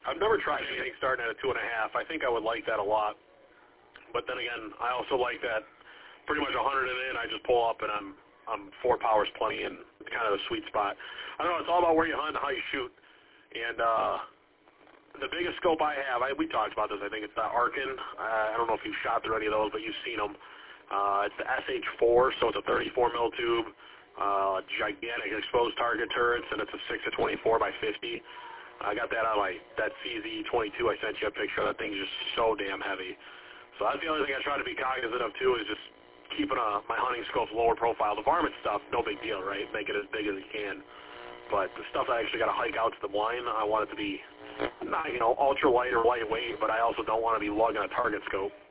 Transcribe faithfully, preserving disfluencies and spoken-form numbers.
I've never tried anything starting at a two and a half. I think I would like that a lot. But then again, I also like that pretty much one hundred and in, I just pull up and I'm I'm four powers plenty, and it's kind of a sweet spot. I don't know. It's all about where you hunt and how you shoot. And uh, the biggest scope I have, I, we talked about this. I think it's the Arkin. Uh, I don't know if you've shot through any of those, but you've seen them. Uh, it's the S H four, so it's a thirty-four mil tube, uh, gigantic exposed target turrets, and it's a six to twenty-four by fifty. I got that on my that C Z twenty-two. I sent you a picture. That thing's just so damn heavy. So that's the only thing I try to be cognizant of too, is just keeping uh, my hunting scopes lower profile. The varmint stuff, no big deal, right? Make it as big as you can. But the stuff that I actually got to hike out to the blind, I want it to be not, you know, ultra light or lightweight, but I also don't want to be lugging a target scope.